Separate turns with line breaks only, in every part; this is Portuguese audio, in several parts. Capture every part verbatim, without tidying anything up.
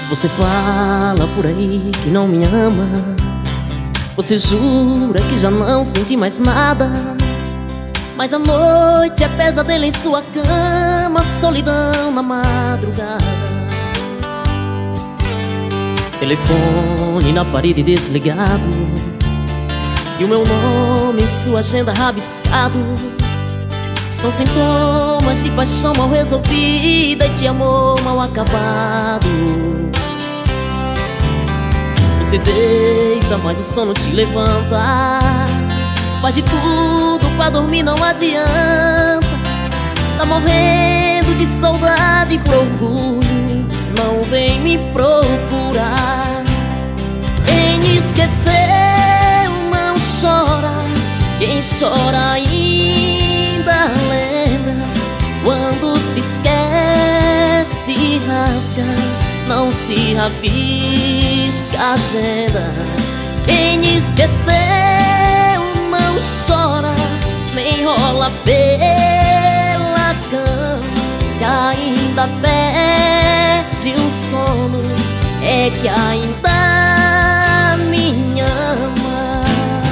Você fala por aí que não me ama. Você jura que já não sente mais nada. Mas a noite é pesadelo em sua cama, solidão na madrugada. Telefone na parede desligado, e o meu nome em sua agenda rabiscado. São sintomas de paixão mal resolvida e de amor mal acabado. Você deita, mas o sono te levanta. Faz de tudo pra dormir, não adianta. Tá morrendo de saudade por orgulho, não vem me procurar. Quem esqueceu não chora, quem chora ainda lembra. Quando se esquece rasga, não se rabisca a agenda. Quem esqueceu não chora, nem rola pela cama. Se ainda perde o sono, é que ainda me ama.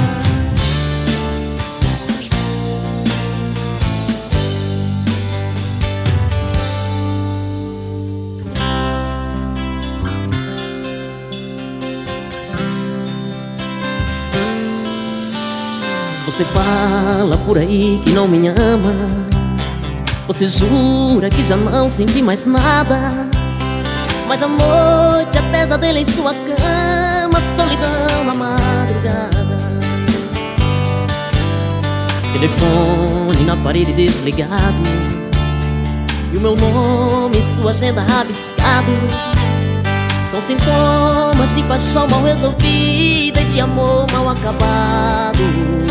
Você fala por aí que não me ama. Você jura que já não sente mais nada. Mas a noite é pesadelo em sua cama, solidão na madrugada. Telefone na parede desligado, e o meu nome em sua agenda rabiscado. São sintomas de paixão mal resolvida e de amor mal acabado.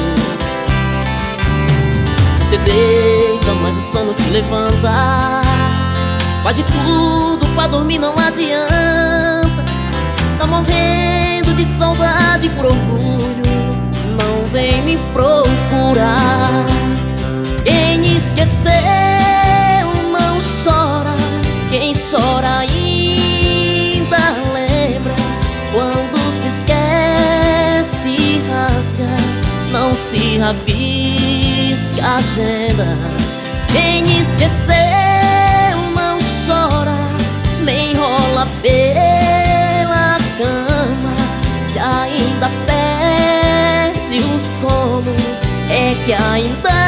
Você deita, mas o sono te levanta. Faz de tudo pra dormir, não adianta. Tá morrendo de saudade por orgulho, não vem me procurar. Quem esqueceu não chora, quem chora ainda lembra. Quando se esquece rasga, não se rabisca a agenda. Quem esqueceu não chora, nem rola pela cama. Se ainda perde o sono, é que ainda